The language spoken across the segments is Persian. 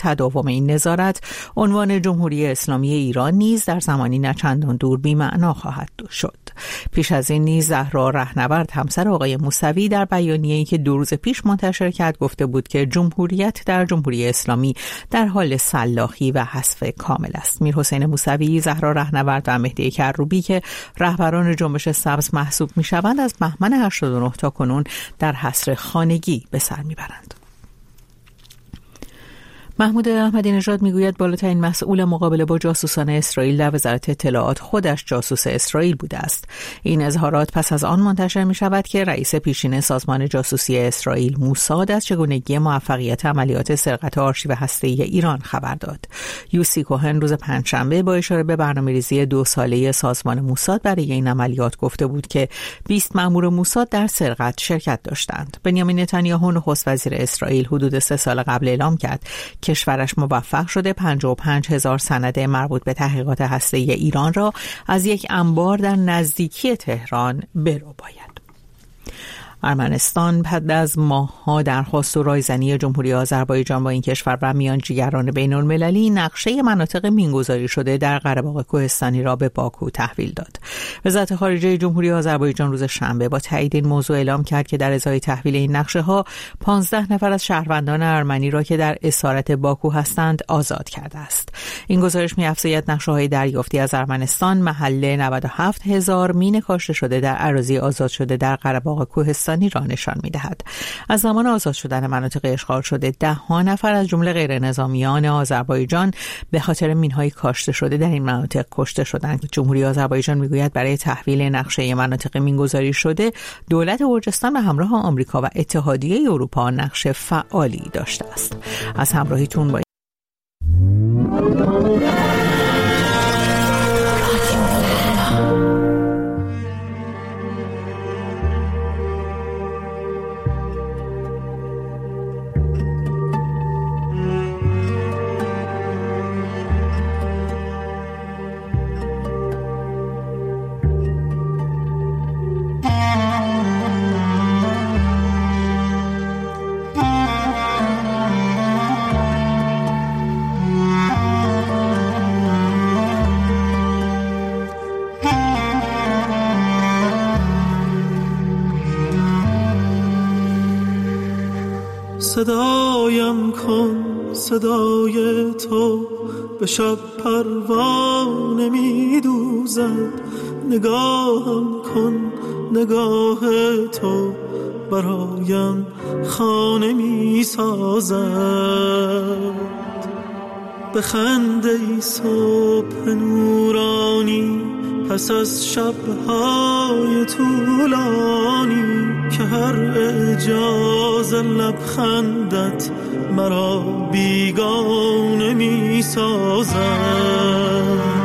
تداوم این نظارت، عنوان جمهوری اسلامی ایران نیز در زمانی نه چندان دور بی‌معنا خواهد شد. پیش از این نیز زهرا رهنورد همسر آقای موسوی در بیانیه‌ای که 2 روز پیش منتشر کرد گفته بود که جمهوریت در جمهوری اسلامی در حال سلاخی و حذف کامل است. میرحسین موسوی، زهرا رهنورد و مهدی کروبی که رهبران جنبش سبز محسوب می‌شوند، از بهمن 89 تا کنون در حصر خانگی به سر می‌برند. محمود احمدی نژاد میگوید بالاترین مسئول مقابله با جاسوسان اسرائیل در وزارت اطلاعات خودش جاسوس اسرائیل بوده است. این اظهارات پس از آن منتشر می شود که رئیس پیشین سازمان جاسوسی اسرائیل موساد از چگونگی موفقیت عملیات سرقت آرشیو هسته‌ای ایران خبر داد. یوسی کوهن روز پنجشنبه با اشاره به برنامه‌ریزی 2 ساله سازمان موساد برای این عملیات گفته بود که 20 مأمور موساد در سرقت شرکت داشتند. بنیامین نتانیاهو نخست وزیر اسرائیل حدود 3 سال قبل اعلام کرد کشورش موفق شده 55,000 سند مربوط به تحقیقات هسته‌ای ایران را از یک انبار در نزدیکی تهران برباید. ارمنستان بعد از ماه‌ها درخواست و رایزنی جمهوری آذربایجان با این کشور و میانجیگران بین‌المللی نقشه مناطق مینگذاری شده در قره‌باغ کوهستانی را به باکو تحویل داد. وزارت خارجه جمهوری آذربایجان روز شنبه با تایید این موضوع اعلام کرد که در ازای تحویل این نقشه‌ها 15 نفر از شهروندان ارمنی را که در اسارت باکو هستند آزاد کرده است. این گزارش می‌افزاید نقشه‌های دریافتی از ارمنستان محل 97,000 مین کاشته شده در اراضی آزاد شده در قره‌باغ کوهستانی را نشان می‌دهد. از زمان آزاد شدن مناطق اشغال شده 10 نفر از جمله غیر نظامیان آذربایجان به خاطر مین‌های کاشته شده در این مناطق کشته شدند. جمهوری آذربایجان می‌گوید برای تحویل نقشه مناطق مینگذاری شده دولت گرجستان به همراه آمریکا و اتحادیه اروپا نقش فعالی داشته است. از همراهیتون با صدایم کن صدای تو به شب پروانه می دوزد، نگاهم کن نگاه تو برایم خانه می سازد. بخنده ای صبح نورانی پس از شبهای طولانی که هر اعجاز لبخندت مرا بیگانه می سازد.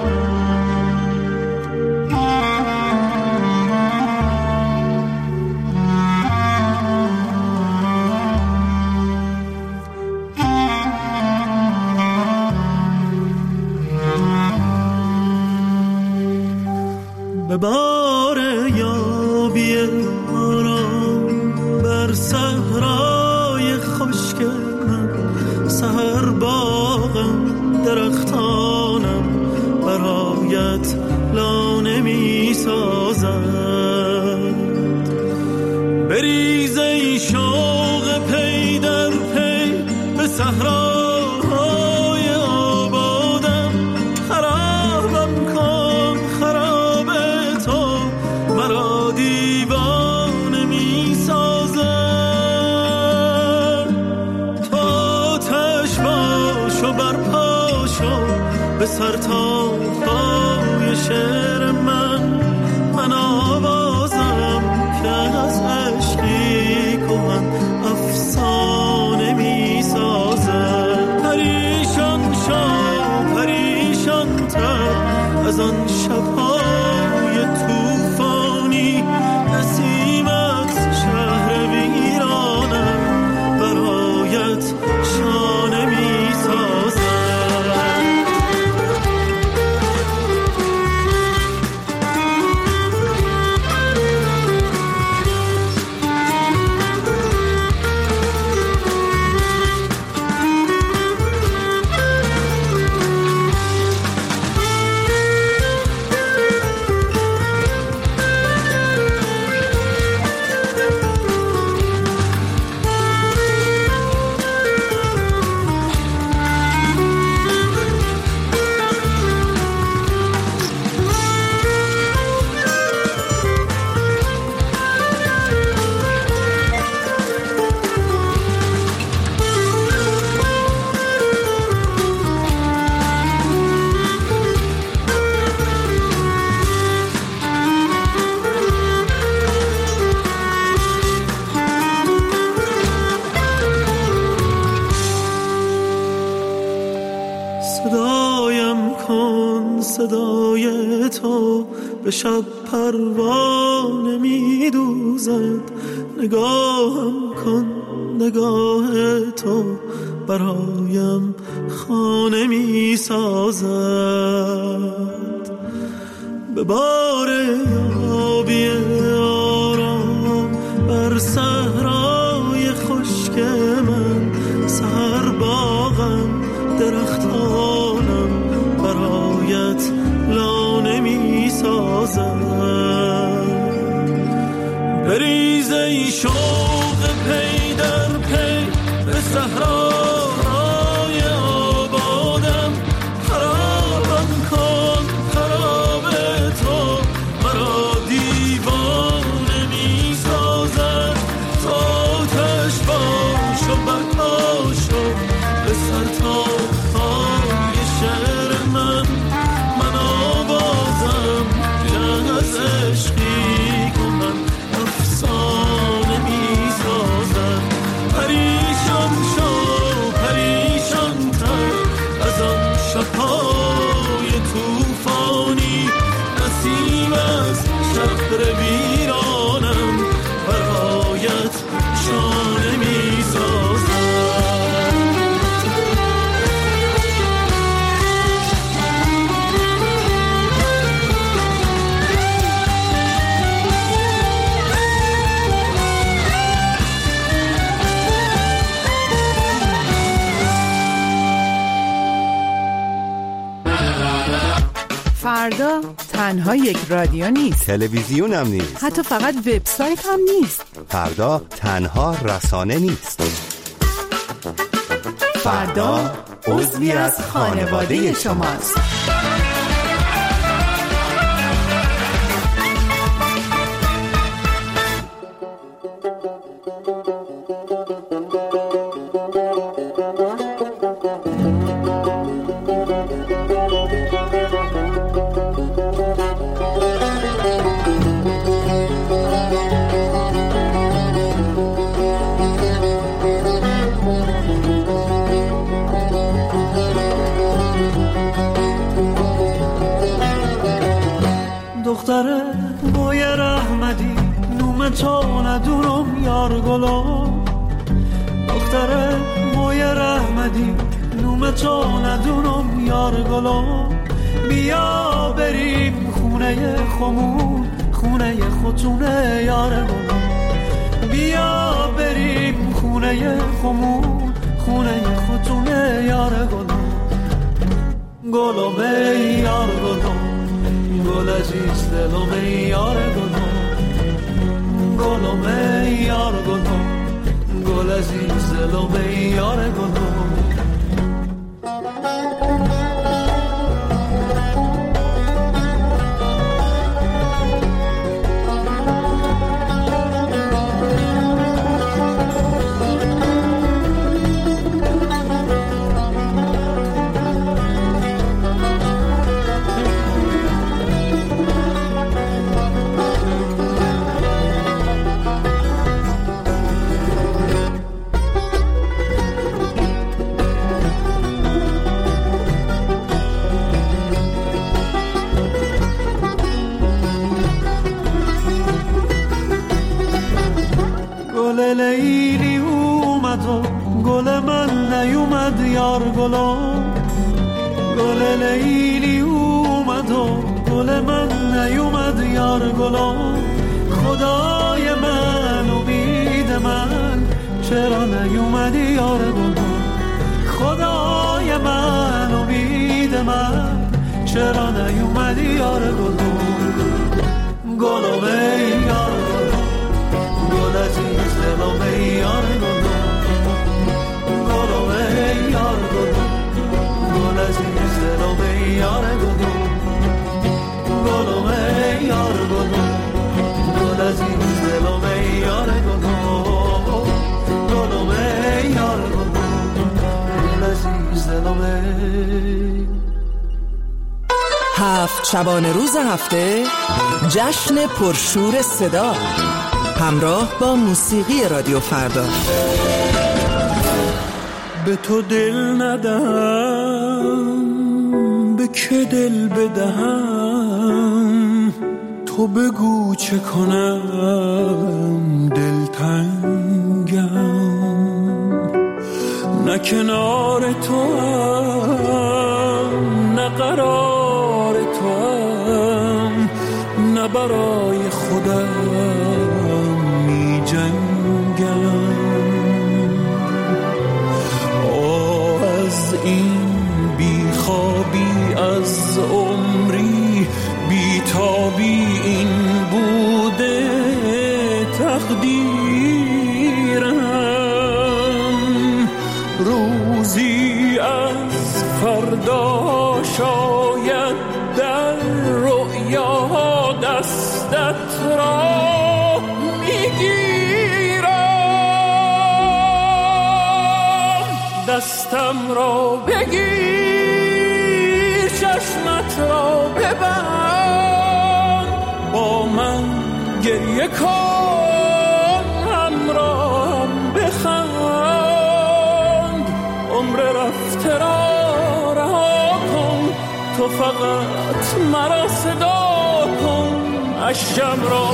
به بار یابی آرام بر صحرای خشک من، سحر باغم درختانم برایت لانه می سازد. بریز ای شوق پی در پی به صحراهای آبادم، خرابم کن خراب تو مرا دیوانه می سازد. تو آتش باش و برپا شو به سر تا پای شعر من آوازم که از عشقی کهن افسانه می سازد. پریشان شو پریشان تر از آن شبهای طوفانی، نسیمت شهر ویرانم برایت شانه می سازد. صدایم کن صدای تو به شب پروانه می دوزد، نگاهم کن نگاه تو برایم خانه می سازد. به بار آبی آرام بر صحرای خشک من، سحر باغم درختانم برایت لانه می سازد. بریز ای شوق پی در پی به صحرای آبادم، خرابم کن خراب تو مرا دیوانه می سازد. تا آتش باش و بقا شو به سر تا پای شعر من آوازم که از عشقی کنم افسانه می سازد. پریشان شو پریشان تر از آن شب‌های توفانی، نسیم از شهر ویرانم برایت شانه می سازد. فردا تنها یک رادیو نیست، تلویزیون هم نیست، حتی فقط وبسایت هم نیست. فردا تنها رسانه نیست. فردا عضوی از خانواده شماست. دختره بوی رحمتی نوم تو ندونم یار گلم، دختره بوی رحمتی نوم تو ندونم یار گلم. بیا بریم خونه خمون خونه خودتونه یار گلم، بیا بریم خونه خمون خونه خودتونه یار گلم. گلم ای یار گلم گل عزیز دلم ای یار گلم، گلم ای یار گلم گل عزیز دلم ای یار گلم. لیلی اومد و گل من نیومد یار گلم، گل لیلی اومد و گل من نیومد یار گلم. خدای من امید من چرا نیومدی یار گلم، خدای من امید من چرا نیومدی یار گلم. گلم ای یار گلم گل عزیز دلم ای یار گلم، گلم ای یار گلم گل عزیز دلم ای یار گلم، گلم ای یار گلم گل عزیز دلم ای یار گلم، گلم ای یار گلم گل عزیز دلم ای. هفت شبانه روز هفته جشن پرشور صدا همراه با موسیقی رادیو فردا. به تو دل ندم که دل بدهم، تو بگو چه کنم دلتنگم. نه کنار تو هم، نه قرار تو هم، نه برای خودم می جنگم. از این بیخوابی، از عمری بیتابی، این بوده تقدیرم. روزی از فردا شاید در رؤیا دستت را میگیرم. دستم را بگیر، چشمت را ببند، با من گریه کن، همراهم بخند. عمر رفته را رها کن، تو فقط مرا صدا کن. اشکم را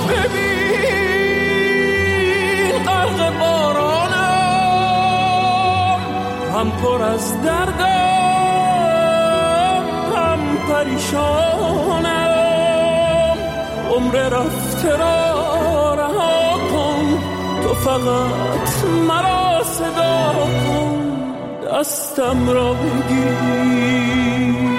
ببین، غرق بارانم، هم پر از دردم، هم پریشانم. عمر رفته را رها کن، تو فقط مرا صدا کن. دستم را بگیر.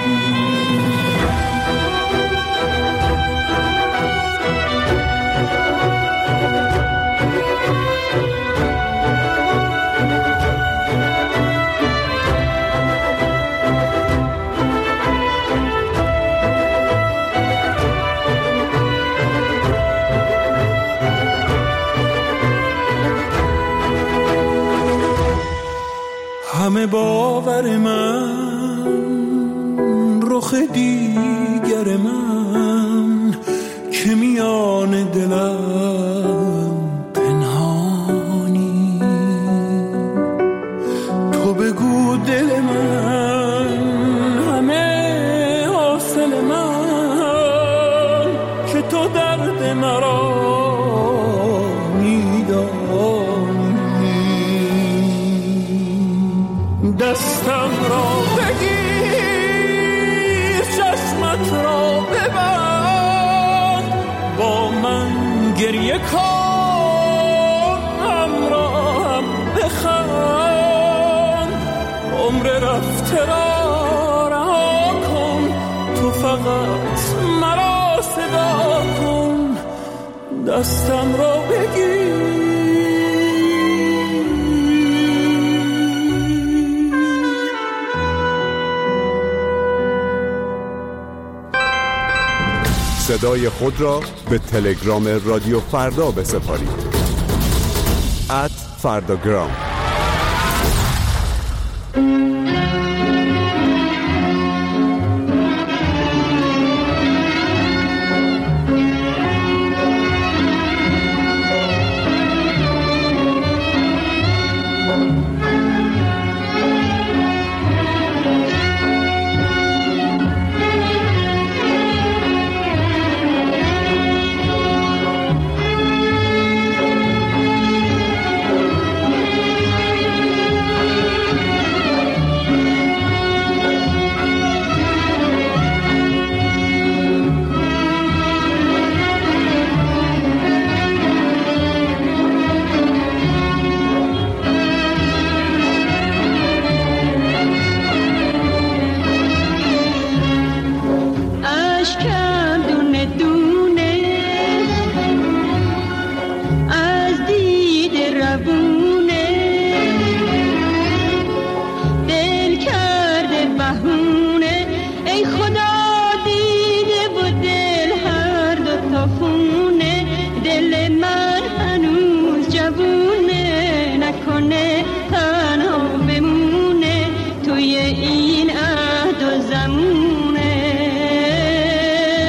همه باور من، رخ دیگر من، که میان دلم پنهانی. تو بگو دل من، همه حاصل من، که تو درد مرا دستم را بگیر، چشمت را ببند، با من گریه کن، همراهم بخند. عمر رفته را رها کن، تو فقط مرا صدا کن. دستم را بگیر. صدای خود را به تلگرام رادیو فردا بسپارید. @فرداگرام. توی این عهد و زمونه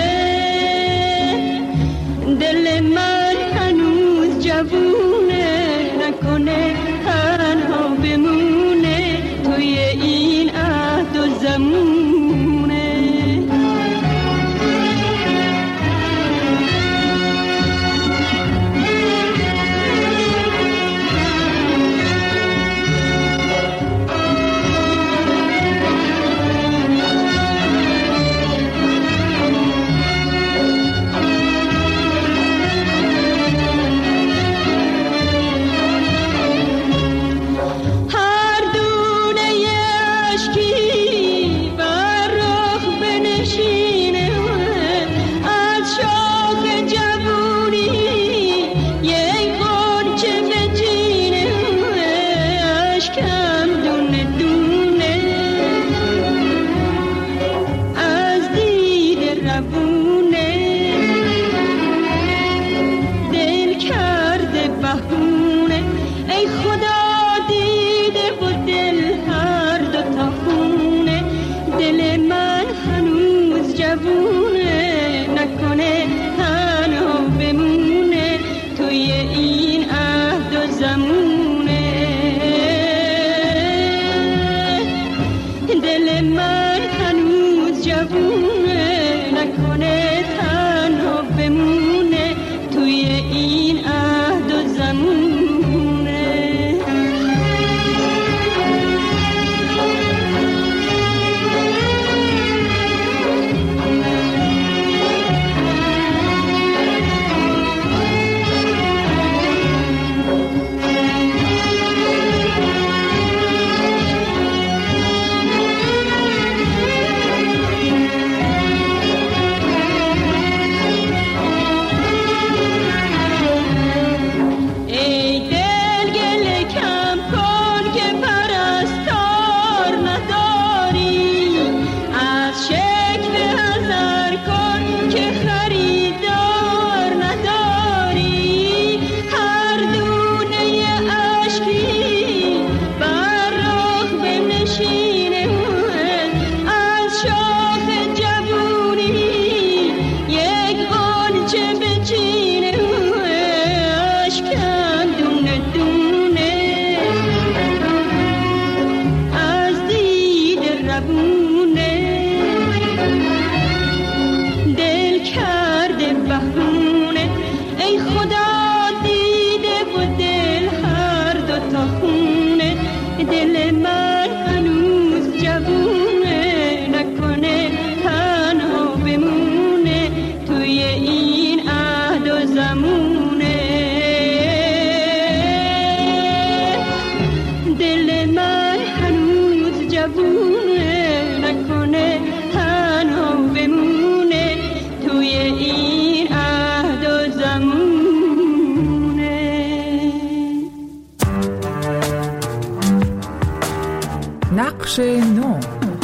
نقش نو.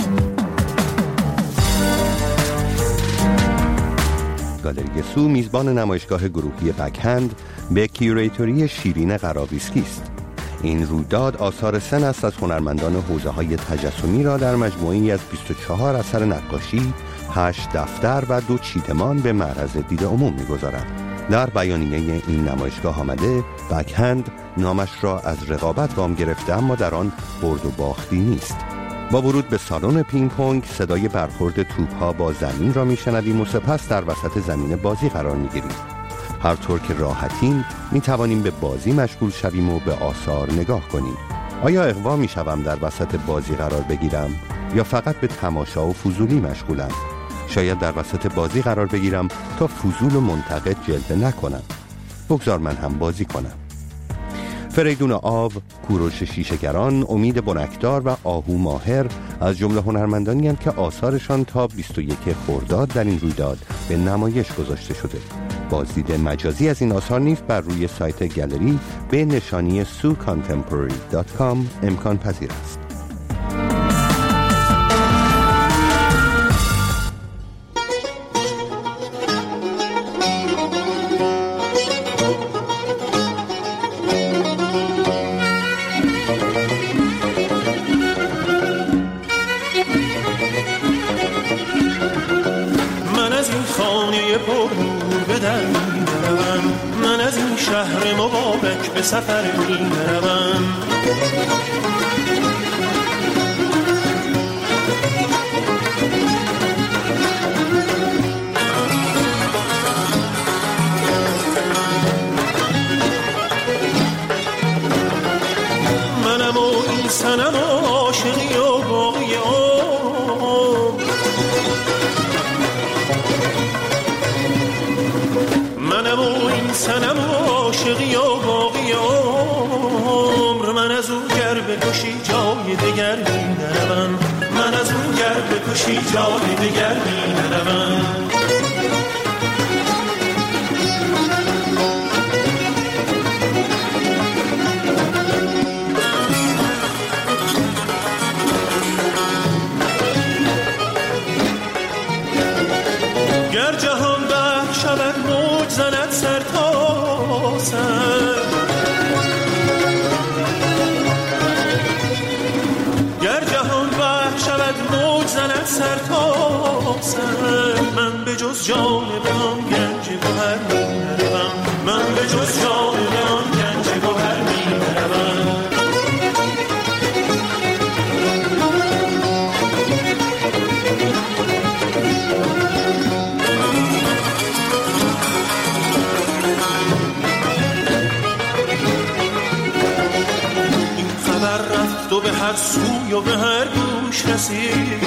گالری سو میزبان نمایشگاه گروهی بک‌هند به کیوریتوری شیرین قرابیسکی است. این رویداد آثار 3 نسل از هنرمندان حوزه‌های تجسمی را در مجموعه‌ای از 24 اثر نقاشی، 8 دفتر و 2 چیدمان به معرض دید عموم می‌گذارد. در بیانیه این نمایشگاه آمده بک‌هند نامش را از رقابت وام گرفته، اما در آن برد و باختی نیست. با ورود به سالن پینگ پونگ صدای برخورد توپ‌ها با زمین را میشنویم و سپس در وسط زمین بازی قرار میگیریم. هر طور که راحتیم میتوانیم به بازی مشغول شویم و به آثار نگاه کنیم. آیا اغوا میشوم در وسط بازی قرار بگیرم یا فقط به تماشا و فضولی مشغولم؟ شاید در وسط بازی قرار بگیرم تا فضول و منتقد جلوه نکنم. بگذار من هم بازی کنم. فریدون آو، کوروش شیشه‌گران، امید بنکدار و آهو ماهر از جمله هنرمندانی هستند که آثارشان تا 21 خرداد در این رویداد به نمایش گذاشته شده. بازدید مجازی از این آثار نیز بر روی سایت گالری به نشانی sucontemporary.com امکان پذیر است. من از این شهر مبارک به سفر می‌روم. منم و این صنم و عاشقی و باقی عمر، منم و این صنم و عاشقی و باقی عمر. من از او گر بکشی هیچی جای دگر می نروم. گر جهان بر شود موج زند سر تا سر، گر جهان بر شود موج زند سر تا سر، من به جز جانب آن گنج گوهر می نروم. من به جز جانب آن گنج گوهر می نروم. تو به هر سوی و به هر گوش رسید،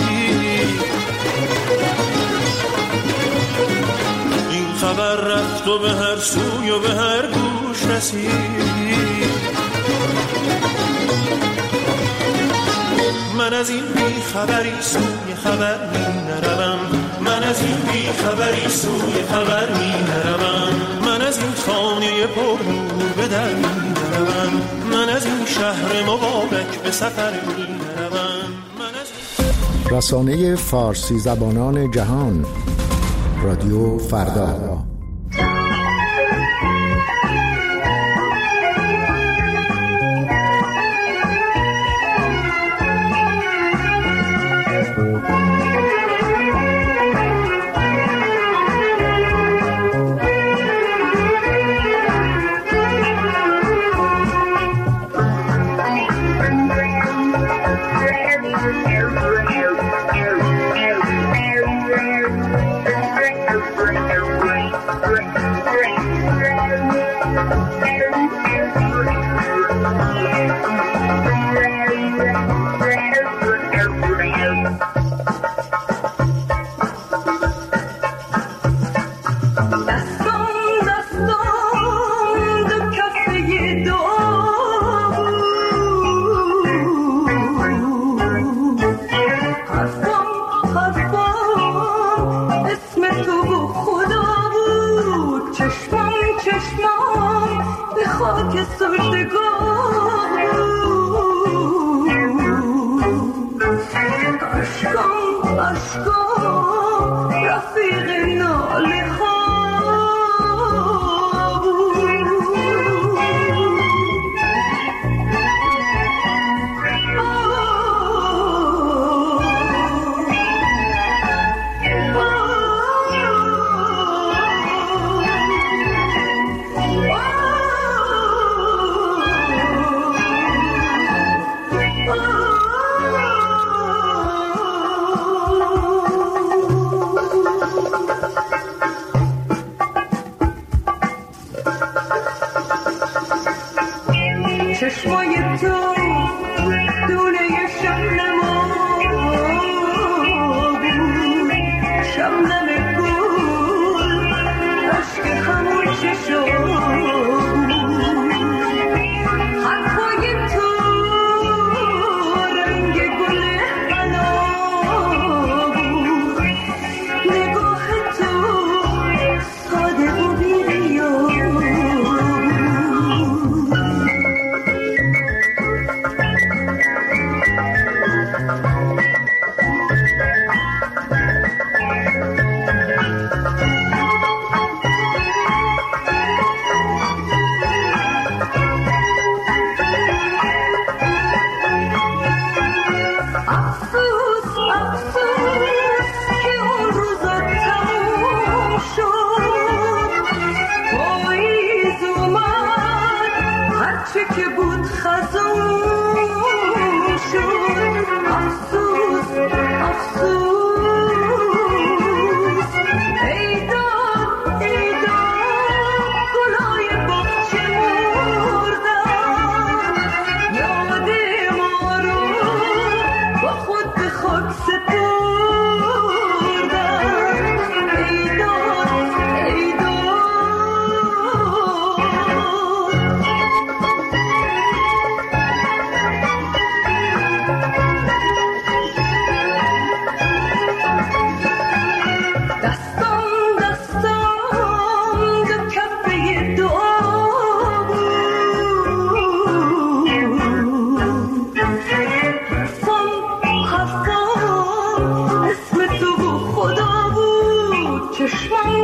این خبر رفت و به هر سوی و به هر گوش رسید. من از این بی خبری سوی خبر می نروم. من از این بی خبری سوی خبر می نروم. من از این خانه پر نور به در می نروم. من از این شهر مبارک به سفر می نروم. رسانه فارسی زبانان جهان، رادیو فردا.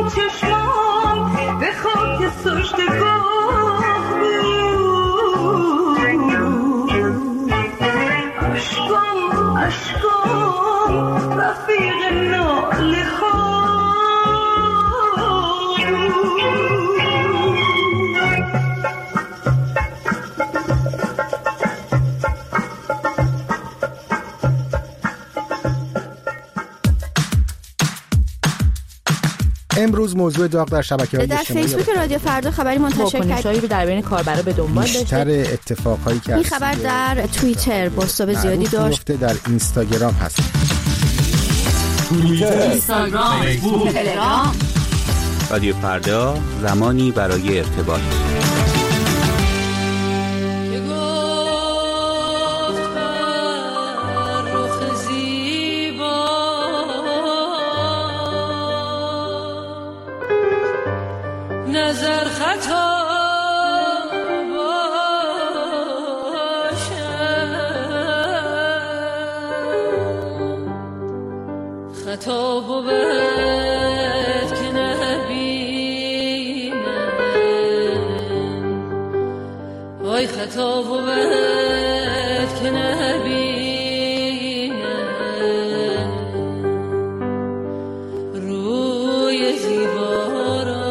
چشمام به خاک سجدگاه بود. اشکام رفیق ناله ها. امروز موضوع داغ در شبکه‌های اجتماعی در فیسبوک رادیو فردا خبری منتشر کرد. واکنش‌هایی رو در بین کاربرا به دنبال داشته. بیشتر اتفاقایی که این خبر در توییتر بازتاب زیادی داشت. در اینستاگرام هست. اینستاگرام، فیسبوک، تلگرام. رادیو فردا، زمانی برای ارتباط. نظر خطا باشد، خطا بود که نبینم، وای خطا بود که نبینم روی زیبا را.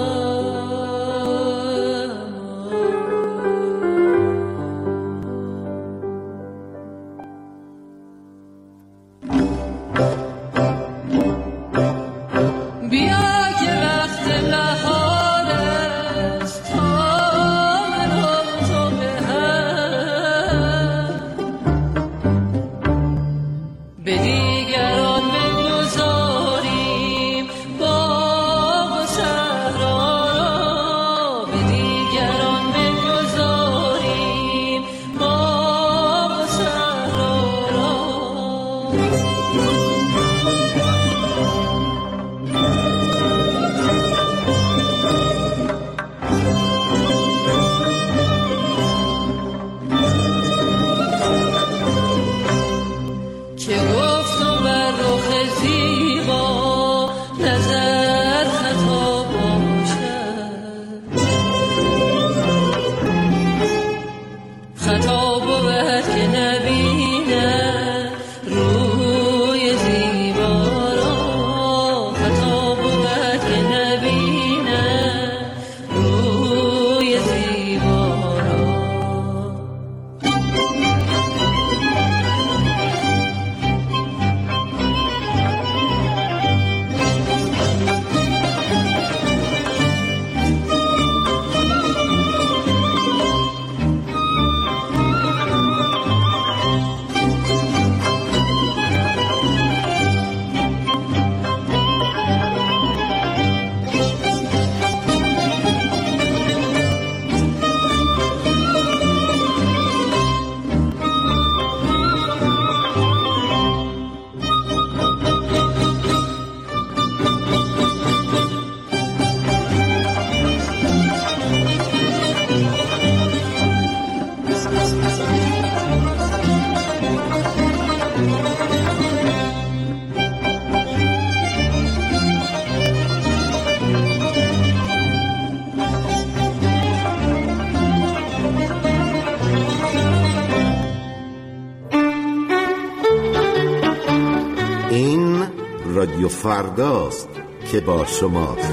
رادیو فرداست که با شماست.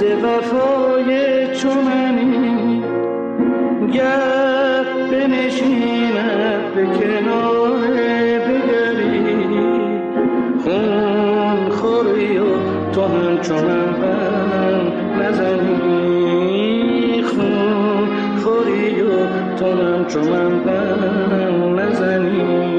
وفای چوننی گر بنشیند به کنار دگری خون خوری و تو همچونم بر نزنی خون خوری و تو همچونم بر نزنی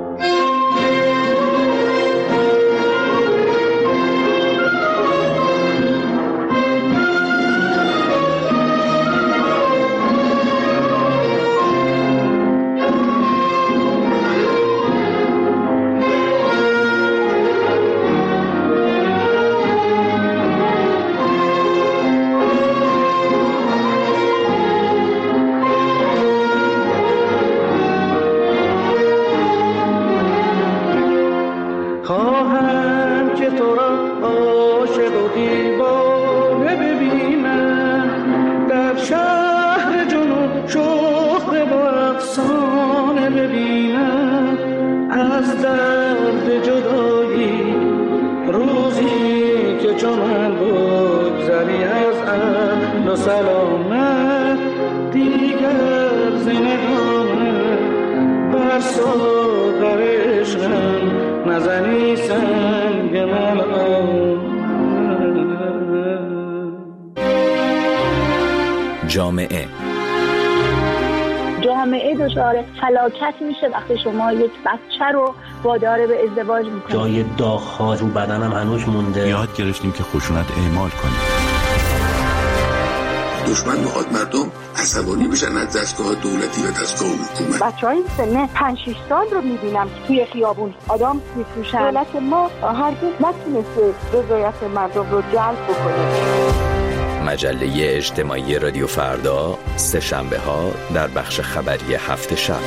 سلامت دیگر زندانه بر ساغر عشقم نزنی سنگ ملعون. جامعه دچار فلاکت میشه وقتی شما یک بچه رو وادار به ازدواج میکنید. جای داغ‌ها رو بدنم هنوز مونده. یاد گرفتیم که خشونت اعمال کنیم. دشمن میخواد مردم عصبانی بشن از دستگاه دولتی و دستگاه حکومت. بچه‌های سن 5-6 سال رو میبینم توی خیابون آدم میفروشن. دولت ما هرگز نتونسته رضایت مردم رو جلب بکنه. مجله اجتماعی رادیو فردا سه شنبه ها در بخش خبری هفت شب.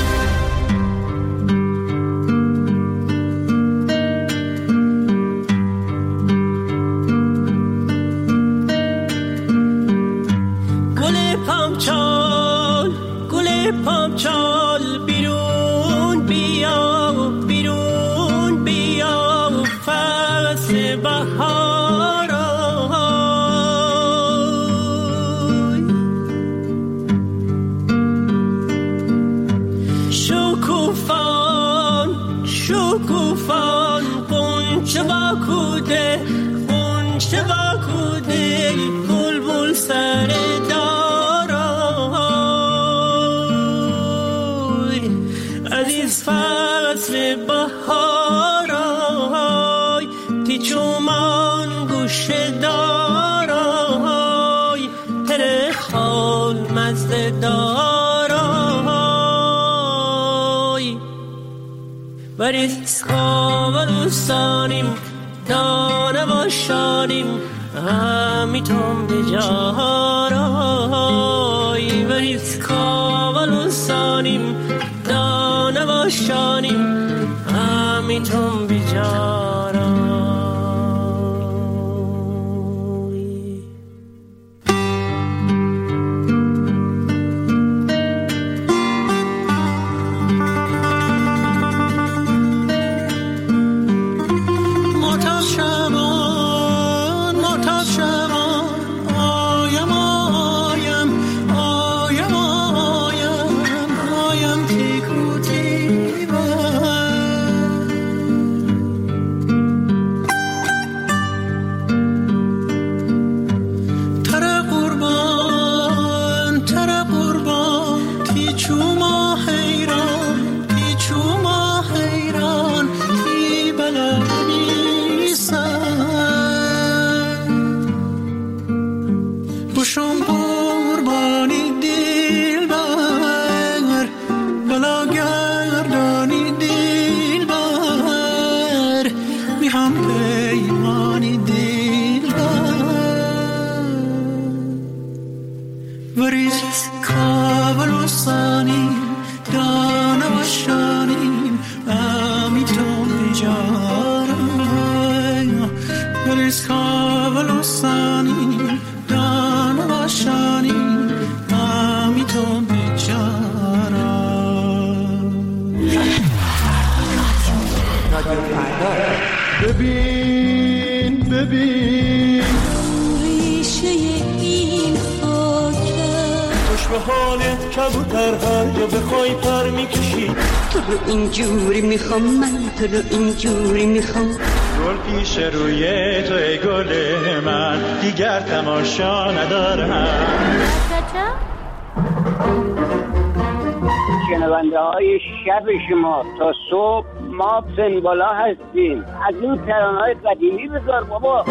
گل پامچال بیرون بیا بیرون بیا فصل بهار شکوفان قنچه با کوده بلبل سر دارای عزیز فصل بهارای تیچومان گوشه دارای هر خال مزده دارای بریز کاولوسانیم دانه باشانیم همیتون بجارای بریز کاولوسانیم دانه باشانیم همیتون بجارای. ببین چشم حالت کبوتر هر جا بخوای پر میکشی. تو رو اینجوری میخوام من، تو رو اینجوری میخوام. گل پیش روی تو ای گل من، دیگر تماشا ندارم. شنونده های شب شما تا صبح ما سنبالا هستیم. از این ترانه‌های قدیمی بذار بابا.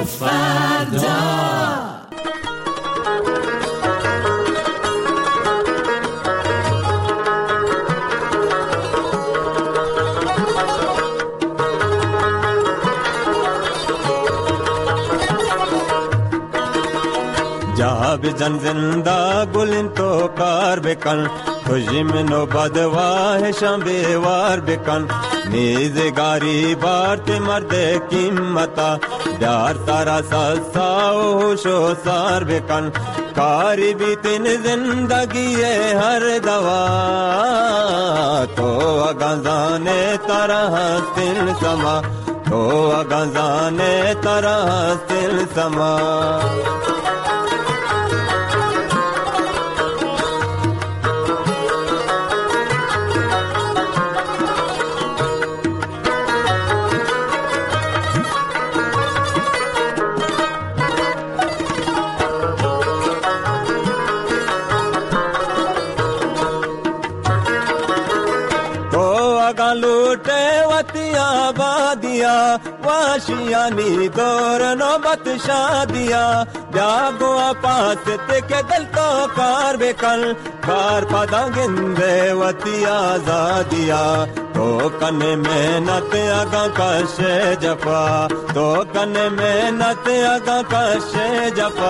فردا. جاب جن زندہ گلن تو کار بکن خوشیم نو بدواہ شمبیوار بکن نیزگاری بارت مرد قیمتا بیار تارا سساو شو سار بکن کاری بیتن زندگی ہر دوا تو اگزانے تارا ہستن سما تو اگزانے تارا ہستن سما लूटे वतिया बादिया वाशियानी दौर नौबत शादिया जागो पास ते के दिल तो कार बेकल कार पदा गिंदे वतिया जादिया तो कन मेहनत अगा कशे जफा तो कन मेहनत अगा कशे जफा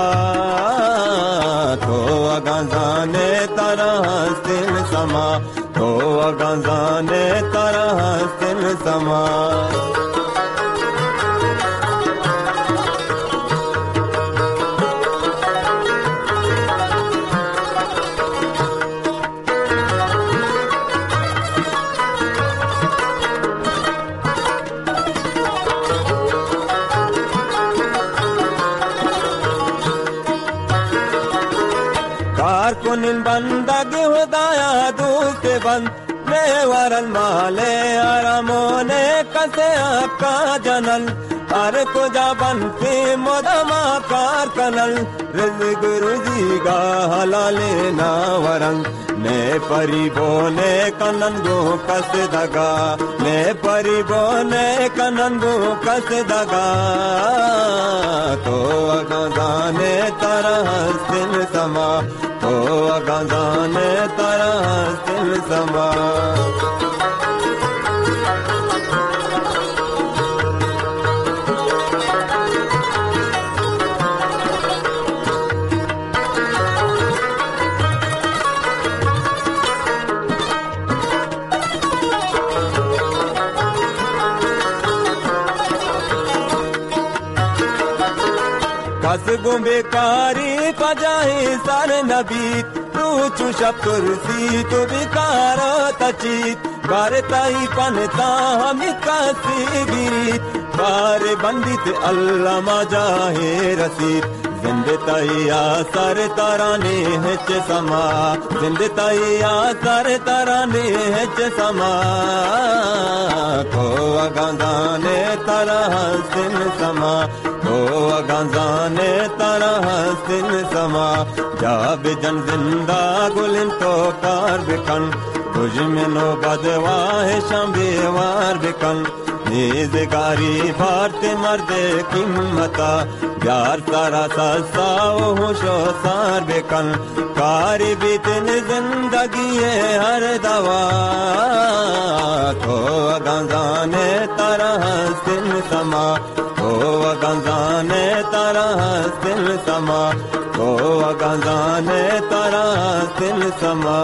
तो अगा जाने तरह सिल समा तो अगजाने तरह सिल समा कारकुनिन बंदगी हुदाया दूते बंद वरल माले आरामोने कसे आका जनल हर कुजा बनती मोदमा कार कनल रिज़्क़ रुज़ीगा हलाले ना वरंग ने परिबोने कनन गो कस दगा ने परिबोने कनन गो कस दगा तो अगजाने तरह सिल समा तो अगजाने तरह सिल समा बेकारी पजाही सर नबीत रूचु शब्दुर्सी तो बिकारो तचीत बारताई पनता हमी कासी गिरीत बारे बंदित अल्लाह मजाहे रसीद जिंदताई आसर तराने हेच समा जिंदताई आसर तराने हेच समा को अगजाने तरह सिन समा को अगजाने तरह सिन समा जाब जन जिंदा गुलिन तो कार बिकन तुझ में नो बदवाह शंबेवार बिकन निज़गारी भारत मर्दे कीमता प्यार सारा ससाओ होशो सार बेकन कारी बीतन जिंदगी हर दवा तो अगजाने तरह सिल समा तो अगजाने तरह सिल समा तो अगजाने तरह सिल समा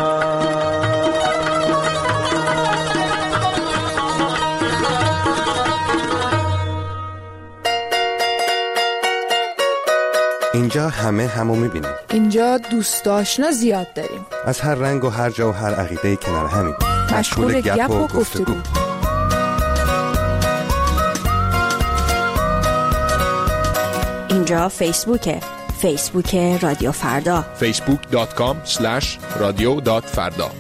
اینجا همه همو میبینیم. اینجا دوست آشنا زیاد داریم. از هر رنگ و هر جا و هر عقیده کنار همیم. مشغول گپ و گفتگو. اینجا فیسبوکه. فیسبوک رادیو فردا. facebook.com/radio.farda.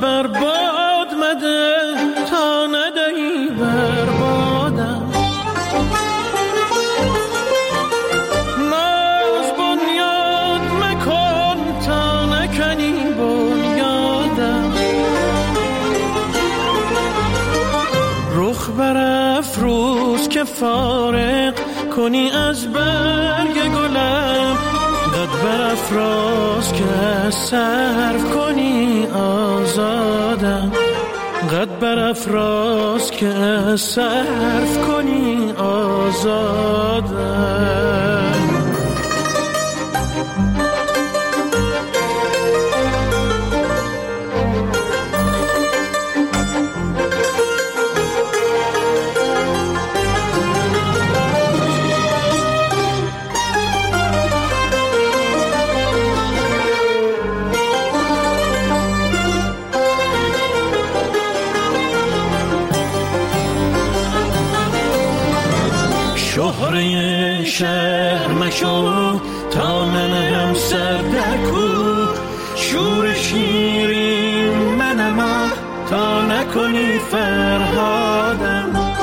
برباد مده تا ندهی بربادم. ناز بنیاد مکن تا نکنی بنیادم. رخ برافروز که فارغ کنی از برگ گلم، قد برافراز که صرف کنی آزادم. قد برافراز که صرف کنی آزادم. شهره شهر مشو تا ننهم سر در کوه. شور شیرین منم تا نکنی فرهادم.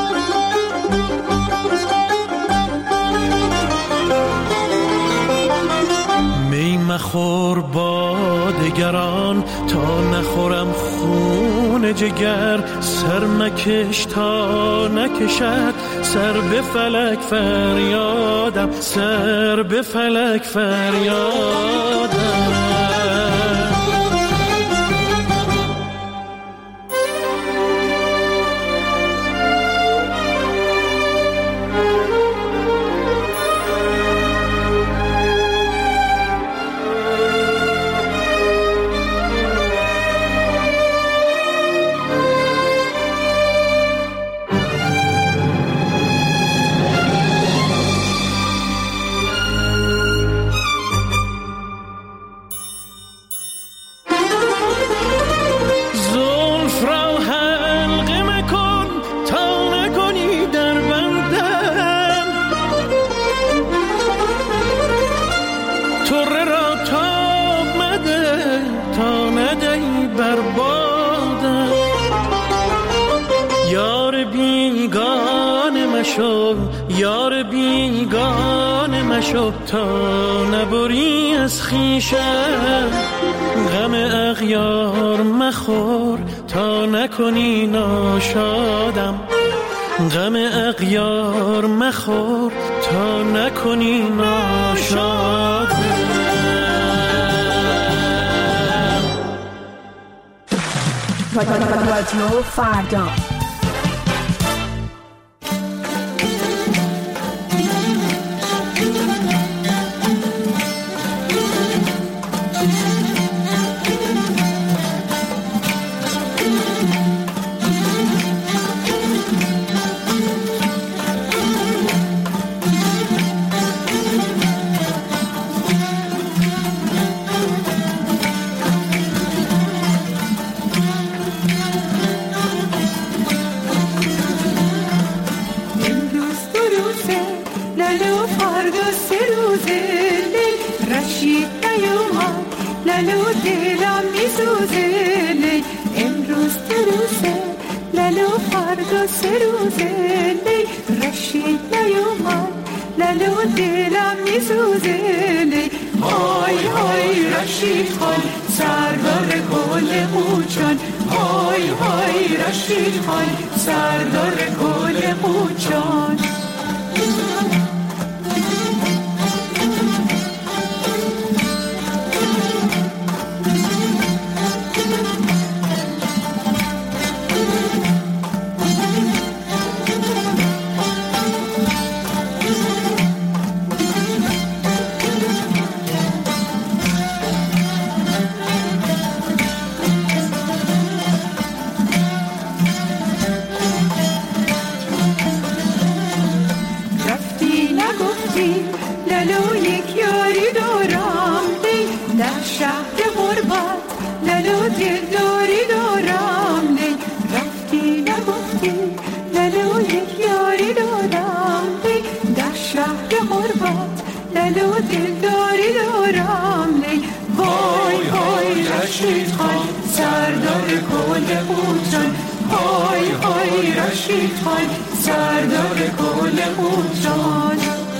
می مخور با دگران تا نخورم خون جگر. سر مکش تا نکشد سر به فلک فریادم. سر به فلک فریادم. یار بیگانه مشو تا نبری از خویشم. غم اغیار مخور تا نکنی ناشادم. غم اغیار مخور تا نکنی ناشادم. رادیو فردا. خان سردار کل قوچان.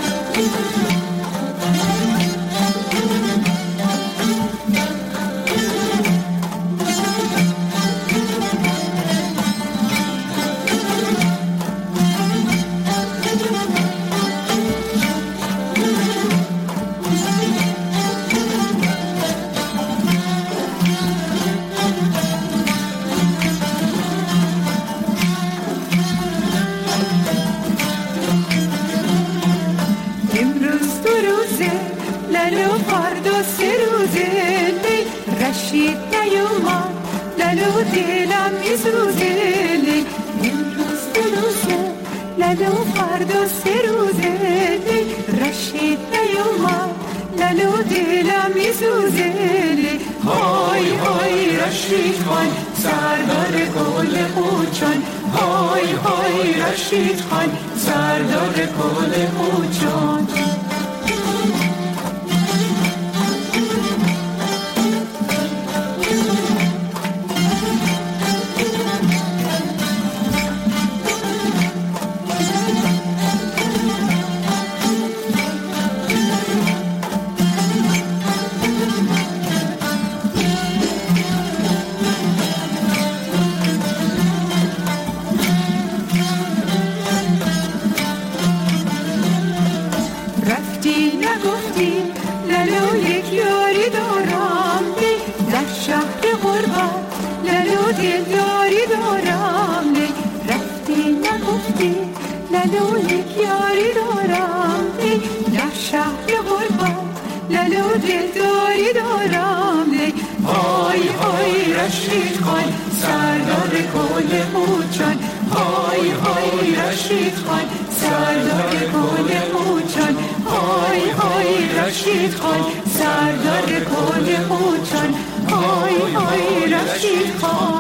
رشید نیومد لالو دلم میسوزه، امروز دو روزه لالو فردا سه روزه. رشید نیومد لالو دلم میسوزه، های های رشید خان سردار کل قوچان، های های رشید خان سردار کل قوچان. رشید خان سردار کل قوچان، های های رشید خان سردار کل قوچان، های های رشید خان سردار کل قوچان، های های رشید خان.